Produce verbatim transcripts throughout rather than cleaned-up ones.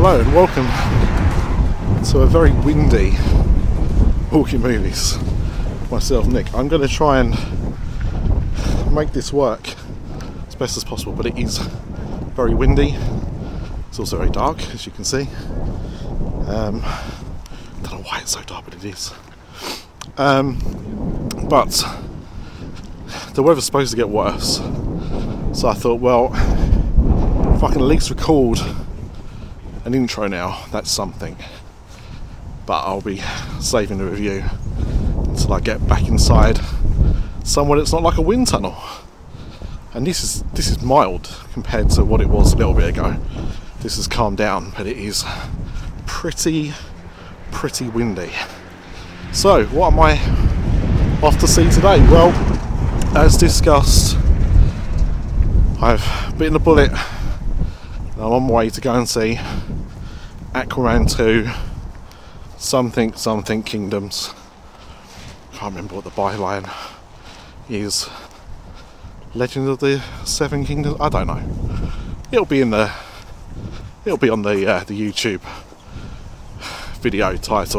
Hello and welcome to a very windy Walking Movies. Myself, Nick. I'm going to try and make this work as best as possible, but it is very windy. It's also very dark, as you can see. Um, I don't know why it's so dark, but it is. Um, but the weather's supposed to get worse, so I thought, well, if I can at least record an intro now, that's something. But I'll be saving the review until I get back inside somewhere that's not like a wind tunnel. And this is this is mild compared to what it was a little bit ago. This has calmed down, but it is pretty, pretty windy. So, what am I off to see today? Well, as discussed, I've bitten a bullet and I'm on my way to go and see Aquaman two, something, something Kingdoms. Can't remember what the byline is. Legend of the Seven Kingdoms? I don't know. It'll be in the, it'll be on the uh, the YouTube video title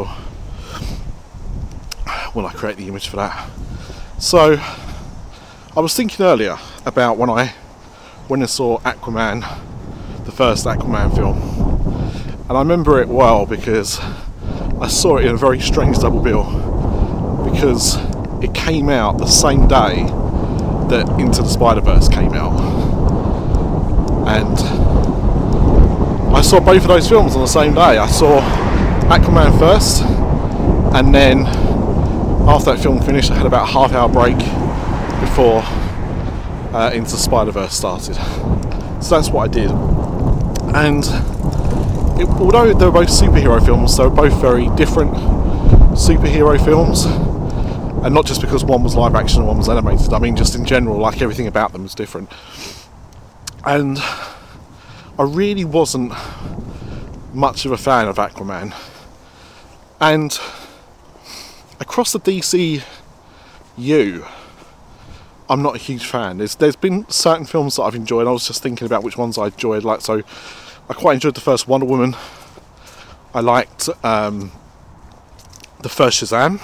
when I create the image for that. So, I was thinking earlier about when I when I saw Aquaman, the first Aquaman film, and I remember it well because I saw it in a very strange double bill, because it came out the same day that Into the Spider-Verse came out, and I saw both of those films on the same day. I saw Aquaman first, and then after that film finished, I had about a half hour break before uh, Into the Spider-Verse started. So that's what I did. And it, although they were both superhero films, they were both very different superhero films. And not just because one was live action and one was animated. I mean, just in general, like, everything about them was different. And I really wasn't much of a fan of Aquaman. And across the D C U, I'm not a huge fan. There's there's been certain films that I've enjoyed. I was just thinking about which ones I enjoyed. Like, so I quite enjoyed the first Wonder Woman. I liked um, the first Shazam.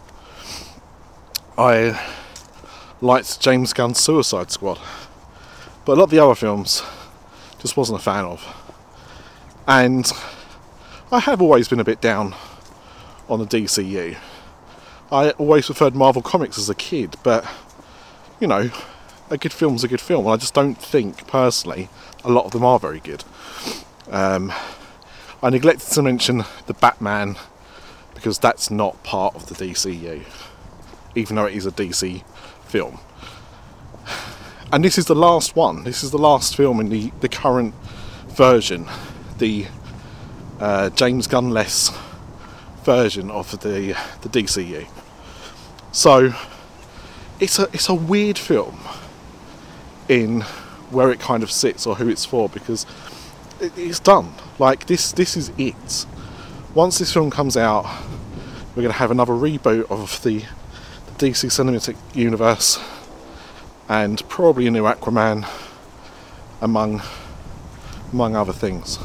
I liked James Gunn's Suicide Squad. But a lot of the other films just wasn't a fan of. And I have always been a bit down on the D C U. I always preferred Marvel Comics as a kid, but, you know, a good film's a good film, and I just don't think, personally, a lot of them are very good. Um, I neglected to mention the Batman, because that's not part of the D C U, even though it is a D C film. And this is the last one. This is the last film in the, the current version, the uh, James Gunn-less version of the the D C U. So it's a it's a weird film in where it kind of sits or who it's for, because it, it's done. Like, this this is it. Once this film comes out, we're going to have another reboot of the, the D C Cinematic Universe, and probably a new Aquaman, among among other things.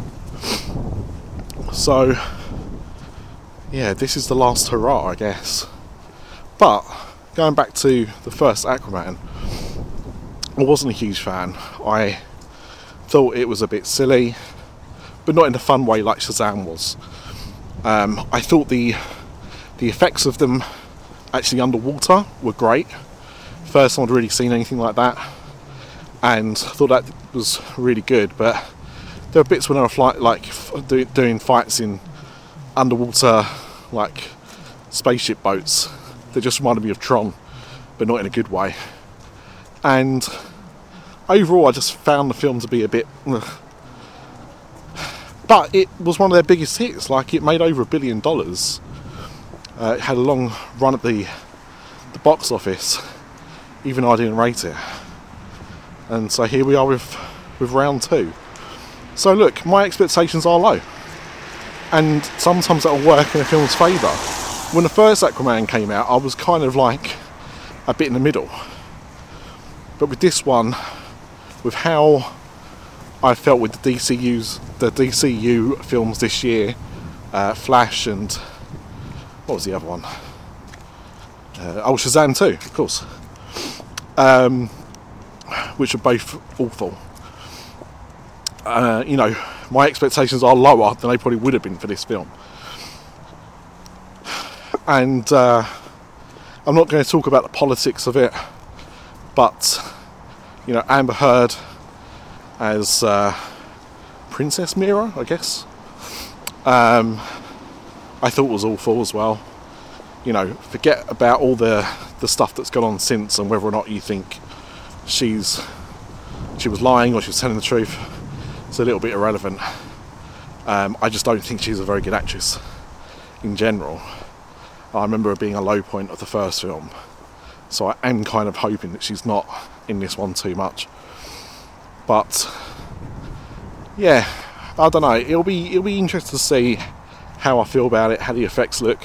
So yeah, this is the last hurrah, I guess. But going back to the first Aquaman, I wasn't a huge fan. I thought it was a bit silly, but not in a fun way like Shazam was. Um, I thought the the effects of them actually underwater were great. First time I'd really seen anything like that, and I thought that was really good. But there were bits when I was like, like do, doing fights in underwater, like, spaceship boats that just reminded me of Tron, but not in a good way. And overall, I just found the film to be a bit ugh. But it was one of their biggest hits. Like, it made over a billion dollars. Uh, it had a long run at the the box office, even though I didn't rate it. And so here we are with with round two. So look, my expectations are low, and sometimes that'll work in a film's favour. When the first Aquaman came out, I was kind of like a bit in the middle. But with this one, with how I felt with the D C U's the D C U films this year, uh, Flash and what was the other one? Uh, oh, Shazam two, of course. Um, which are both awful. Uh, you know, my expectations are lower than they probably would have been for this film. And uh, I'm not going to talk about the politics of it, but, you know, Amber Heard as uh, Princess Mira, I guess, um, I thought was awful as well. You know, forget about all the, the stuff that's gone on since and whether or not you think she's she was lying or she was telling the truth. It's a little bit irrelevant. Um, I just don't think she's a very good actress in general. I remember her being a low point of the first film, so I am kind of hoping that she's not in this one too much. But yeah, I don't know. It'll be it'll be interesting to see how I feel about it, how the effects look,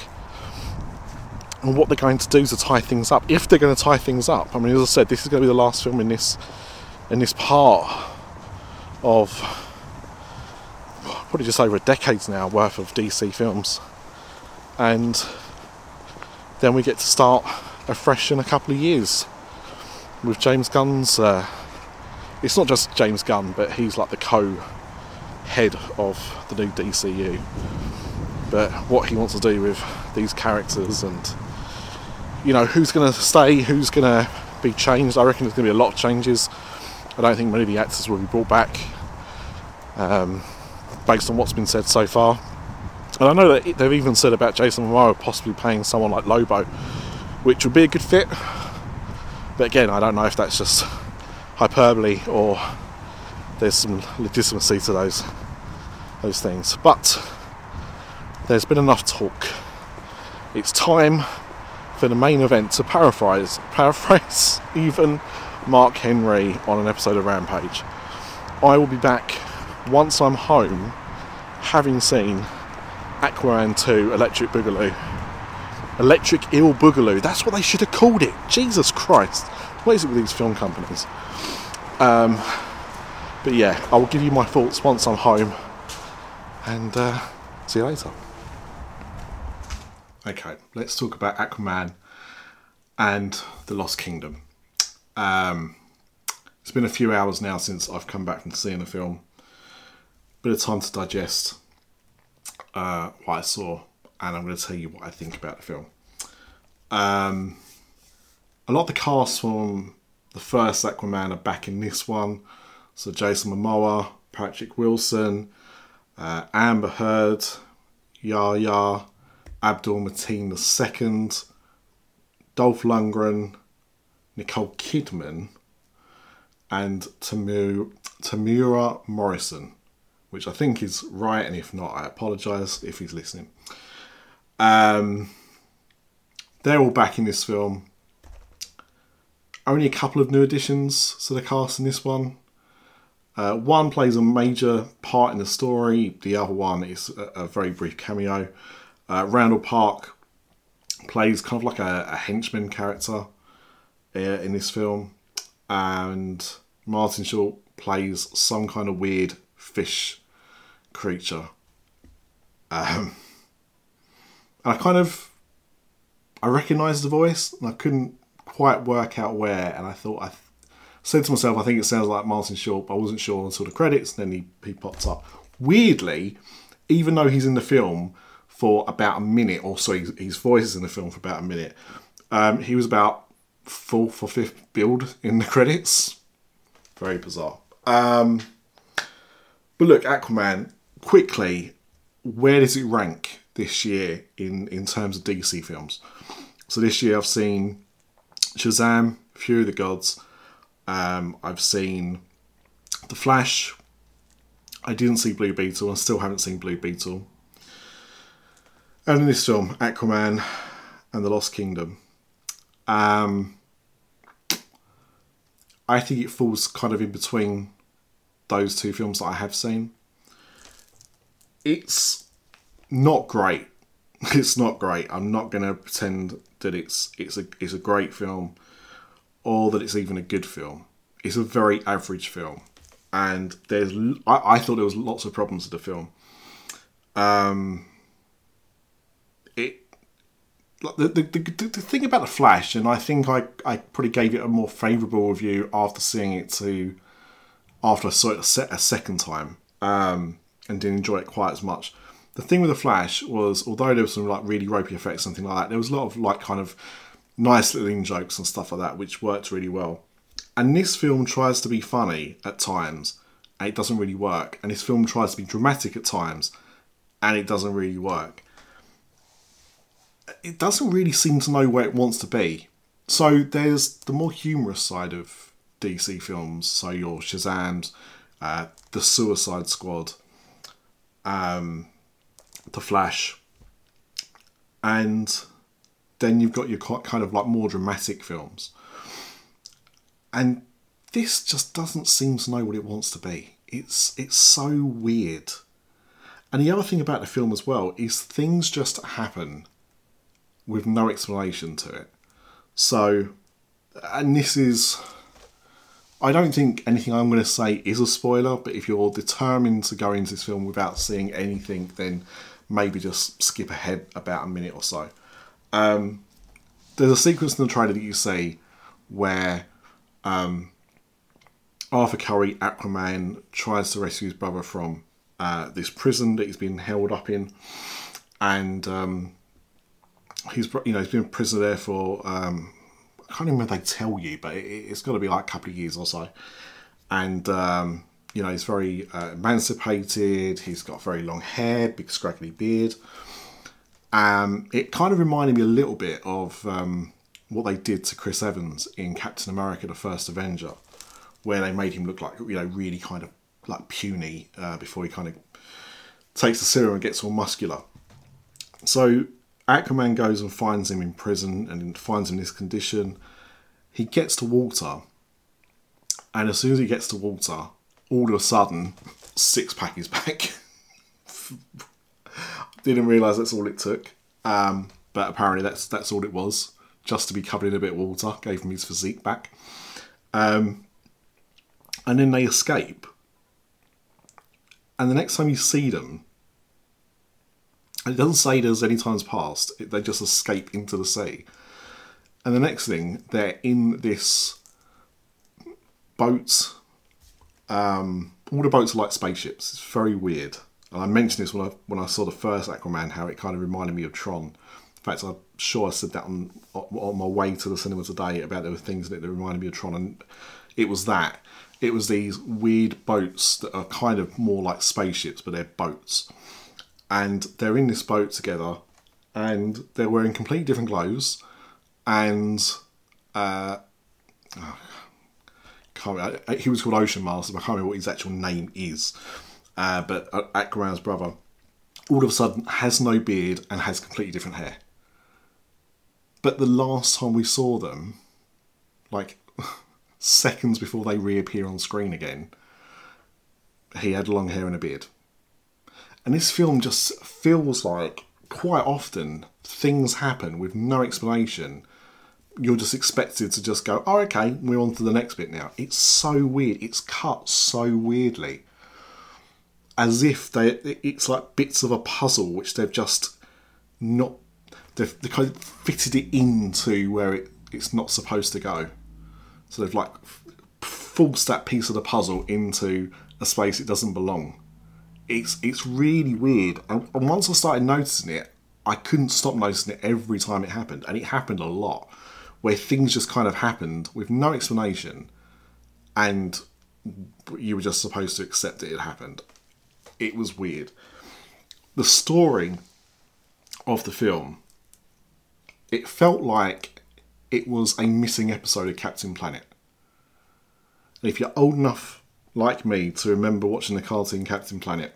and what they're going to do to tie things up. If they're going to tie things up, I mean, as I said, this is going to be the last film in this in this part of probably just over a decade's now worth of D C films, and then we get to start afresh in a couple of years with James Gunn's. Uh, it's not just James Gunn, but he's like the co-head of the new D C U. But what he wants to do with these characters, and you know, who's going to stay, who's going to be changed. I reckon there's going to be a lot of changes. I don't think many of the actors will be brought back, um, based on what's been said so far. And I know that they've even said about Jason Momoa possibly playing someone like Lobo, which would be a good fit. But again, I don't know if that's just hyperbole or there's some legitimacy to those those things. But there's been enough talk. It's time for the main event, to paraphrase, paraphrase even Mark Henry on an episode of Rampage. I will be back once I'm home, having seen Aquaman two Electric Boogaloo. Electric Eel Boogaloo, that's what they should have called it. Jesus Christ, what is it with these film companies? Um, but yeah, I will give you my thoughts once I'm home, and uh, see you later. Okay, let's talk about Aquaman and the Lost Kingdom. Um, it's been a few hours now since I've come back from seeing the film. Bit of time to digest uh, what I saw, and I'm going to tell you what I think about the film. Um, a lot of the cast from the first Aquaman are back in this one. So Jason Momoa, Patrick Wilson, uh, Amber Heard, Yahya Abdul Mateen the Second, Dolph Lundgren, Nicole Kidman, and Tamu, Tamura Morrison, which I think is right, and if not, I apologise if he's listening. Um, they're all back in this film. Only a couple of new additions to the cast in this one. Uh, one plays a major part in the story. The other one is a, a very brief cameo. Uh, Randall Park plays kind of like a, a henchman character uh, in this film. And Martin Short plays some kind of weird fish creature. Um, and I kind of... I recognised the voice, and I couldn't quite work out where. And I thought... I th- said to myself, I think it sounds like Martin Short, but I wasn't sure until the credits, and then he, he pops up. Weirdly, even though he's in the film for about a minute, or so his, his voice is in the film for about a minute, um, he was about fourth or fifth build in the credits. Very bizarre. Um, but look, Aquaman, quickly, where does it rank this year in, in terms of D C films? So this year I've seen Shazam, Fury of the Gods. Um, I've seen The Flash. I didn't see Blue Beetle. I still haven't seen Blue Beetle. And in this film, Aquaman and the Lost Kingdom. Um, I think it falls kind of in between those two films that I have seen. It's not great. It's not great. I'm not going to pretend that it's it's a it's a great film, or that it's even a good film. It's a very average film. and there's I, I thought there was lots of problems with the film. Um, it the, the the the thing about the Flash, and I think I I probably gave it a more favourable review after seeing it to after I saw it a, set, a second time, um, and didn't enjoy it quite as much. The thing with the Flash was, although there was some like really ropey effects, something like that, there was a lot of like kind of nice little in jokes and stuff like that, which worked really well. And this film tries to be funny at times, and it doesn't really work. And this film tries to be dramatic at times, and it doesn't really work. It doesn't really seem to know where it wants to be. So there's the more humorous side of D C films. So your Shazams, uh, the Suicide Squad, um, the Flash, and then you've got your kind of like more dramatic films. And this just doesn't seem to know what it wants to be. It's it's so weird. And the other thing about the film as well is things just happen with no explanation to it. So, and this is, I don't think anything I'm going to say is a spoiler, but if you're determined to go into this film without seeing anything, then maybe just skip ahead about a minute or so. Um, there's a sequence in the trailer that you see where Um, Arthur Curry, Aquaman, tries to rescue his brother from uh, this prison that he's been held up in, and um, he's you know he's been in prison there for um, I can't remember if they tell you, but it, it's got to be like a couple of years or so, and um, you know he's very uh, emancipated. He's got very long hair, big scraggly beard. Um, it kind of reminded me a little bit of Um, what they did to Chris Evans in Captain America: The First Avenger, where they made him look like, you know, really kind of like puny uh, before he kind of takes the serum and gets all muscular. So Aquaman goes and finds him in prison and finds him in this condition. He gets to water, and as soon as he gets to water, all of a sudden, six pack is back. Didn't realise that's all it took, um, but apparently that's that's all it was. Just to be covered in a bit of water, gave him his physique back. Um, and then they escape. And the next time you see them, and it doesn't say there's any times past, it, they just escape into the sea. And the next thing, they're in this boat. Um, all the boats are like spaceships. It's very weird. And I mentioned this when I, when I saw the first Aquaman, how it kind of reminded me of Tron. In fact, I'm sure I said that on, on my way to the cinema today about there were things in it that reminded me of Tron, and it was that. It was these weird boats that are kind of more like spaceships, but they're boats. And they're in this boat together, and they're wearing completely different clothes, and uh, oh, can't, I, he was called Ocean Master, but I can't remember what his actual name is. Uh, but Aquaman's brother, all of a sudden, has no beard and has completely different hair. But the last time we saw them, like seconds before they reappear on screen again, he had long hair and a beard. And this film just feels like quite often things happen with no explanation. You're just expected to just go, oh, okay, we're on to the next bit now. It's so weird. It's cut so weirdly. As if they, it's like bits of a puzzle which they've just not, they've, they've kind of fitted it into where it, it's not supposed to go. So they've like forced that piece of the puzzle into a space it doesn't belong. It's it's really weird. And, and once I started noticing it, I couldn't stop noticing it every time it happened. And it happened a lot, where things just kind of happened with no explanation, and you were just supposed to accept that it happened. It was weird. The story of the film, it felt like it was a missing episode of Captain Planet. And if you're old enough, like me, to remember watching the cartoon Captain Planet,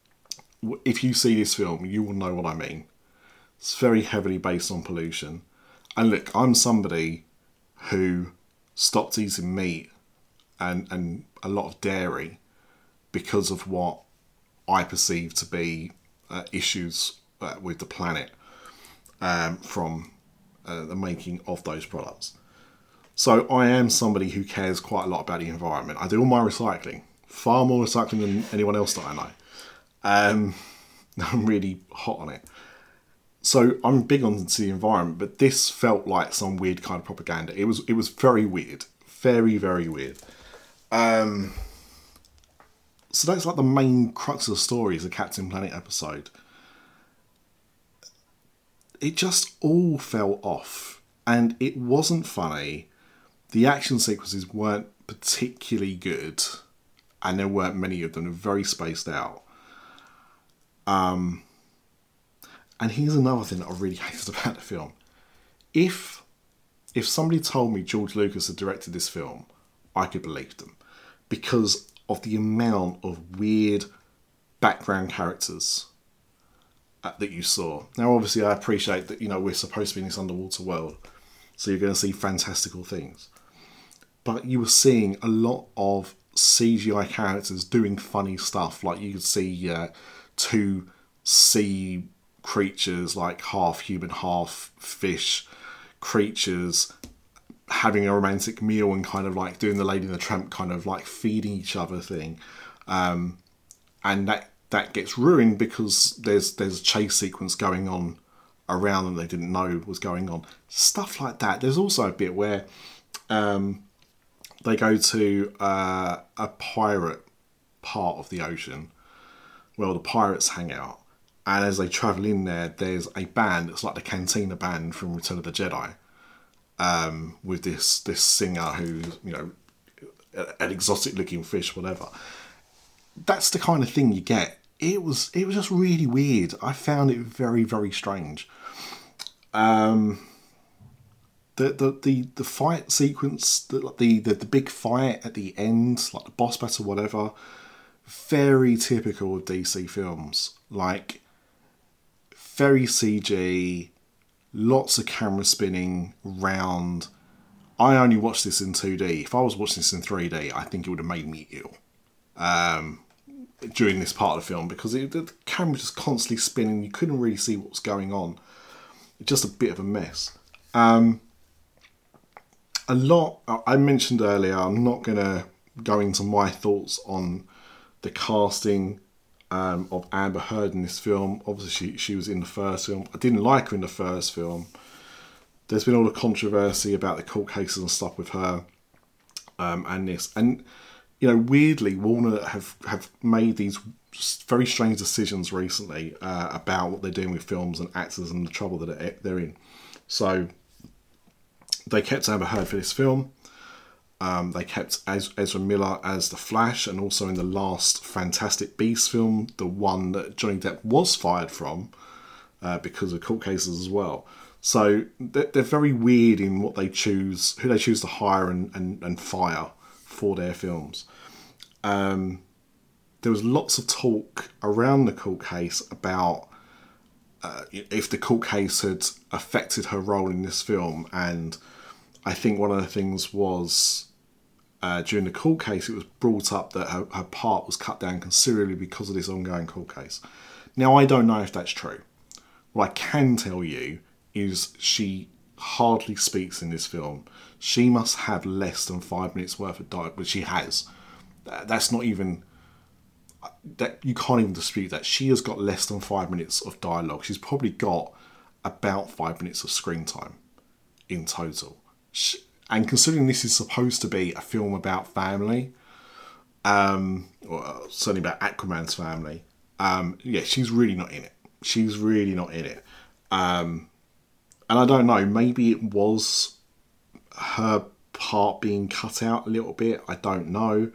if you see this film, you will know what I mean. It's very heavily based on pollution. And look, I'm somebody who stopped eating meat and, and a lot of dairy because of what I perceive to be uh, issues uh, with the planet um, from uh, the making of those products. So I am somebody who cares quite a lot about the environment. I do all my recycling. Far more recycling than anyone else that I know. Um, I'm really hot on it. So I'm big on the environment, but this felt like some weird kind of propaganda. It was it was very weird. Very, very weird. Um, so that's like the main crux of the story, is the Captain Planet episode. It just all fell off. And it wasn't funny. The action sequences weren't particularly good. And there weren't many of them. They were very spaced out. Um, and here's another thing that I really hated about the film. If if somebody told me George Lucas had directed this film, I could believe them. Because of the amount of weird background characters uh, that you saw. Now, obviously, I appreciate that, you know, we're supposed to be in this underwater world. So you're going to see fantastical things. But you were seeing a lot of C G I characters doing funny stuff. Like you could see uh, two sea creatures, like half human, half fish creatures, having a romantic meal and kind of like doing the Lady and the Tramp kind of like feeding each other thing. Um, and that that gets ruined because there's there's a chase sequence going on around them they didn't know was going on. Stuff like that. There's also a bit where um, they go to uh, a pirate part of the ocean where the pirates hang out. And as they travel in there, there's a band that's like the Cantina band from Return of the Jedi. Um, with this this singer who's, you know, an exotic looking fish, whatever. That's the kind of thing you get. It was it was just really weird. I found it very, very strange. Um, the, the the the fight sequence, the, the the the big fight at the end, like the boss battle, whatever, very typical of D C films. Like very C G. Lots of camera spinning round. I only watched this in two D. If I was watching this in three D, I think it would have made me ill um, during this part of the film, because it, the camera was just constantly spinning. You couldn't really see what was going on. Just a bit of a mess. Um, a lot, I mentioned earlier, I'm not going to go into my thoughts on the casting Um, of Amber Heard in this film. Obviously she, she was in the first film. I didn't like her in the first film. There's been all the controversy about the court cases and stuff with her um, and this. And, you know, weirdly, Warner have, have made these very strange decisions recently uh, about what they're doing with films and actors and the trouble that they're in. So they kept Amber Heard for this film. Um, they kept Ezra Miller as the Flash, and also in the last Fantastic Beasts film, the one that Johnny Depp was fired from uh, because of court cases as well. So they're, they're very weird in what they choose, who they choose to hire and, and, and fire for their films. Um, there was lots of talk around the court case about uh, if the court case had affected her role in this film, and I think one of the things was uh, during the court case, it was brought up that her, her part was cut down considerably because of this ongoing court case. Now, I don't know if that's true. What I can tell you is she hardly speaks in this film. She must have less than five minutes worth of dialogue, but she has. That's not even... that you can't even dispute that. She has got less than five minutes of dialogue. She's probably got about five minutes of screen time in total. She, and considering this is supposed to be a film about family, um, or certainly about Aquaman's family, um, yeah, she's really not in it. She's really not in it. Um, and I don't know, maybe it was her part being cut out a little bit. I don't know.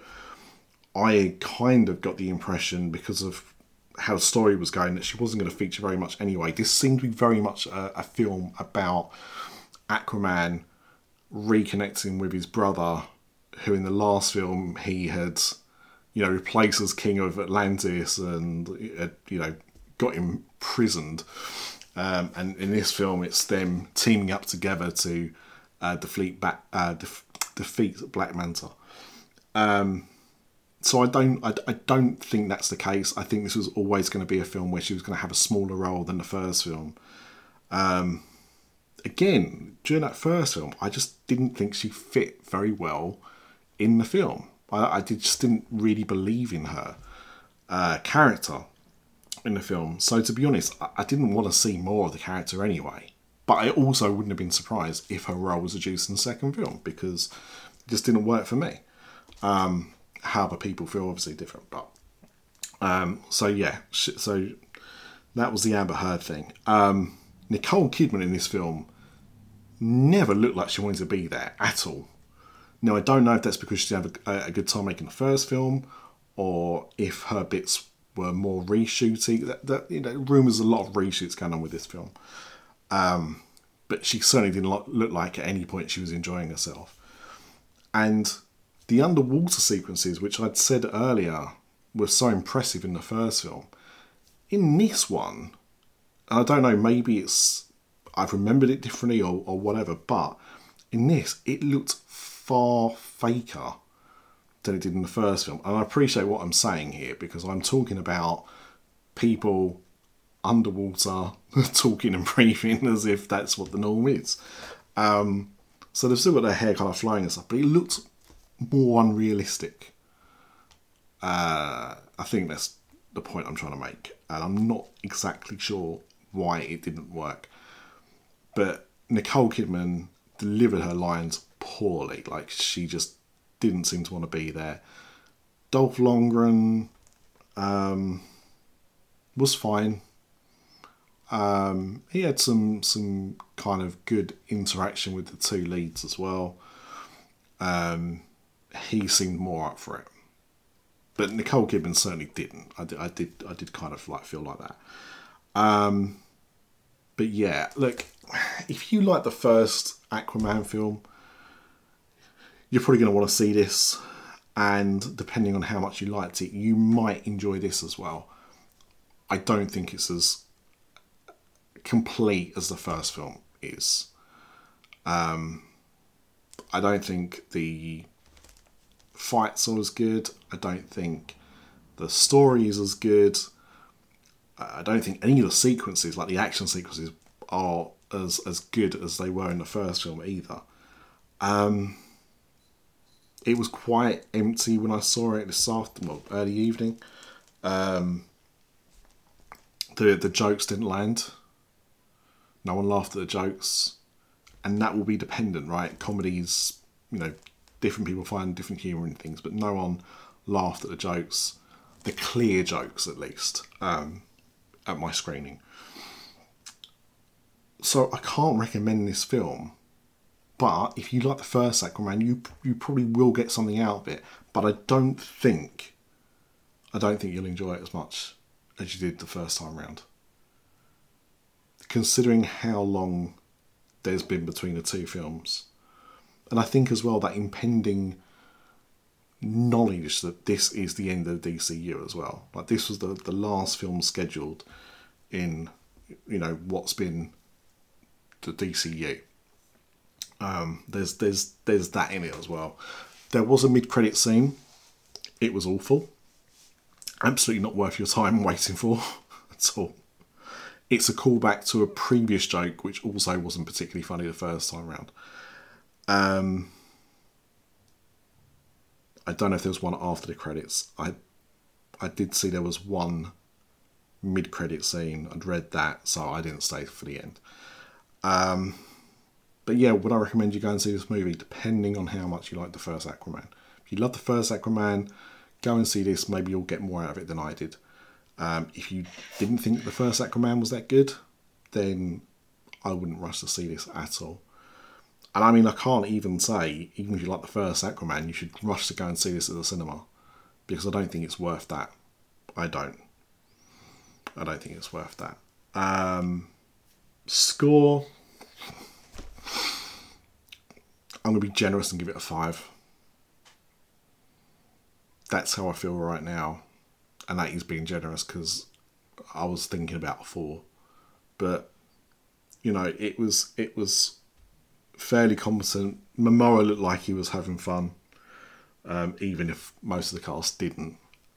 I kind of got the impression, because of how the story was going, that she wasn't going to feature very much anyway. This seemed to be very much a, a film about Aquaman reconnecting with his brother, who in the last film he had, you know, replaced as king of Atlantis and, had, you know, got imprisoned. Um, and in this film, it's them teaming up together to uh, defeat, back, uh, def- defeat Black Manta. Um, so I don't, I, I don't think that's the case. I think this was always going to be a film where she was going to have a smaller role than the first film. Um, again, during that first film, I just didn't think she fit very well in the film. I, I did, just didn't really believe in her uh, character in the film. So to be honest, I, I didn't want to see more of the character anyway. But I also wouldn't have been surprised if her role was reduced in the second film, because it just didn't work for me. Um, how other people feel, obviously different. But um, so yeah, so that was the Amber Heard thing. Um, Nicole Kidman in this film never looked like she wanted to be there at all. Now, I don't know if that's because she had a, a good time making the first film, or if her bits were more reshooting. That, that you know, rumours a lot of reshoots going on with this film. Um, but she certainly didn't look like at any point she was enjoying herself. And the underwater sequences, which I'd said earlier, were so impressive in the first film. In this one, and I don't know, maybe it's I've remembered it differently or, or whatever, but in this, it looked far faker than it did in the first film. And I appreciate what I'm saying here, because I'm talking about people underwater talking and breathing as if that's what the norm is. Um, so they've still got their hair kind of flowing and stuff, but it looked more unrealistic. Uh, I think that's the point I'm trying to make. And I'm not exactly sure why it didn't work. But Nicole Kidman delivered her lines poorly. Like, she just didn't seem to want to be there. Dolph Lundgren um, was fine. Um, he had some some kind of good interaction with the two leads as well. Um, he seemed more up for it, but Nicole Kidman certainly didn't. I did, I did, I did kind of like feel like that. Um, but yeah, look, if you like the first Aquaman film, you're probably going to want to see this, and depending on how much you liked it, you might enjoy this as well. I don't think it's as complete as the first film is. Um, I don't think the fights are as good. I don't think the story is as good. I don't think any of the sequences, like the action sequences, are as as good as they were in the first film either. Um, it was quite empty when I saw it this afternoon, well, early evening. Um, the the jokes didn't land. No one laughed at the jokes, and that will be dependent, right? Comedies, you know, different people find different humour in things, but no one laughed at the jokes, the clear jokes at least, um, at my screening. So I can't recommend this film, but if you like the first Aquaman, you you probably will get something out of it. But I don't think, I don't think you'll enjoy it as much as you did the first time round. Considering how long there's been between the two films. And I think as well that impending knowledge that this is the end of the D C U as well. Like, this was the, the last film scheduled in, you know, what's been the D C U. Um, there's there's there's that in it as well. There was a mid-credit scene. It was awful. Absolutely not worth your time waiting for at all. It's a callback to a previous joke, which also wasn't particularly funny the first time round. Um, I don't know if there was one after the credits. I I did see there was one mid-credit scene. I'd read that, so I didn't stay for the end. Um, but yeah, would I recommend you go and see this movie, depending on how much you like the first Aquaman? If you love the first Aquaman, go and see this. Maybe you'll get more out of it than I did. Um, if you didn't think the first Aquaman was that good, then I wouldn't rush to see this at all. And I mean, I can't even say, even if you like the first Aquaman, you should rush to go and see this at the cinema, because I don't think it's worth that. I don't. I don't think it's worth that. Um, score. I'm going to be generous and give it a five. That's how I feel right now. And that is being generous, because I was thinking about a four. But, you know, it was it was fairly competent. Momoa looked like he was having fun, um, even if most of the cast didn't.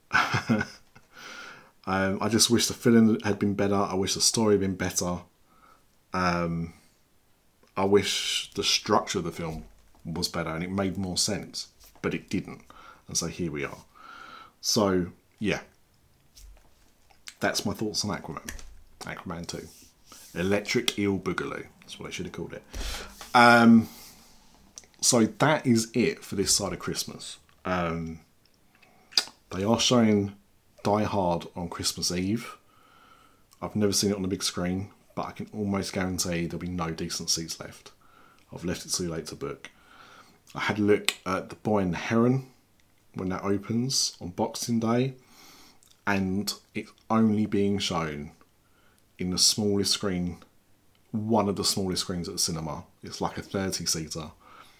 um, I just wish the film had been better. I wish the story had been better. Um, I wish the structure of the film was better and it made more sense, but it didn't. And so here we are. So, yeah. That's my thoughts on Aquaman. Aquaman two. Electric Eel Boogaloo. That's what I should have called it. Um, so that is it for this side of Christmas. Um, they are showing Die Hard on Christmas Eve. I've never seen it on the big screen, but I can almost guarantee there'll be no decent seats left. I've left it too late to book. I had a look at The Boy and the Heron when that opens on Boxing Day, and it's only being shown in the smallest screen, one of the smallest screens at the cinema. It's like a thirty seater.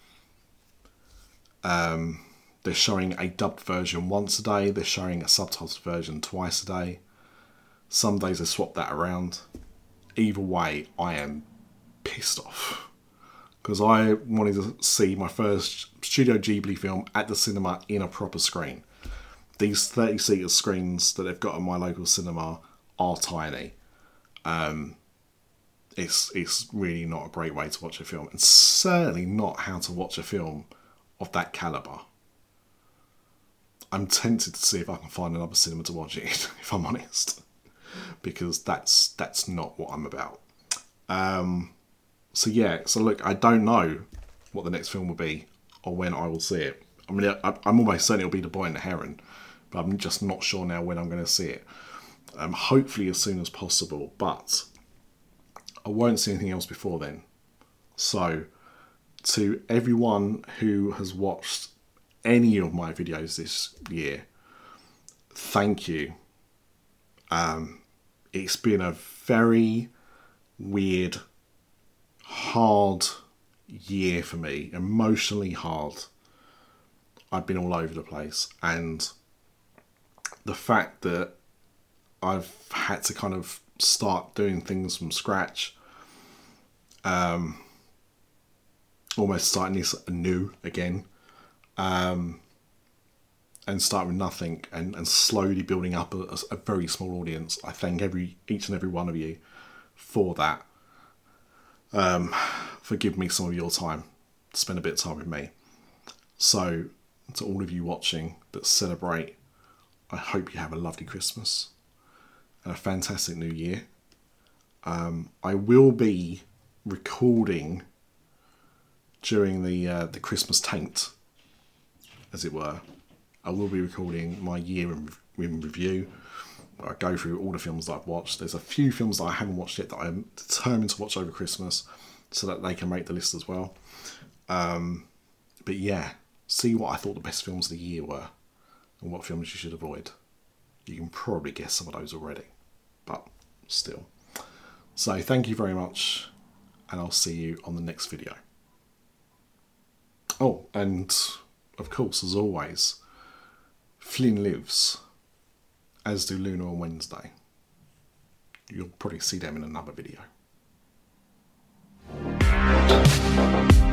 Um, they're showing a dubbed version once a day. They're showing a subtitled version twice a day. Some days they swap that around. Either way, I am pissed off. Because I wanted to see my first Studio Ghibli film at the cinema in a proper screen. These thirty seater screens that they've got at my local cinema are tiny. Um, it's it's really not a great way to watch a film, and certainly not how to watch a film of that calibre. I'm tempted to see if I can find another cinema to watch it in, if I'm honest, because that's that's not what I'm about. Um, so yeah, so look, I don't know what the next film will be or when I will see it. I mean, I, I'm almost certain it'll be The Boy and the Heron, but I'm just not sure now when I'm going to see it. Um, hopefully as soon as possible, but I won't see anything else before then. So, to everyone who has watched any of my videos this year, thank you. Um, it's been a very weird, hard year for me, emotionally hard. I've been all over the place, and the fact that I've had to kind of start doing things from scratch, um, almost starting this anew again, um, and start with nothing, and, and slowly building up a, a very small audience. I thank every each and every one of you for that. Um, for giving me some of your time to spend a bit of time with me. So, to all of you watching that celebrate, I hope you have a lovely Christmas and a fantastic New Year. Um, I will be recording during the uh, the Christmas taint, as it were. I will be recording my year in, in review, where I go through all the films that I've watched. There's a few films that I haven't watched yet that I'm determined to watch over Christmas, so that they can make the list as well. Um, but yeah, see what I thought the best films of the year were, and what films you should avoid. You can probably guess some of those already, but still. So thank you very much, and I'll see you on the next video. Oh, and of course, as always, Flynn lives, as do Luna on Wednesday. You'll probably see them in another video.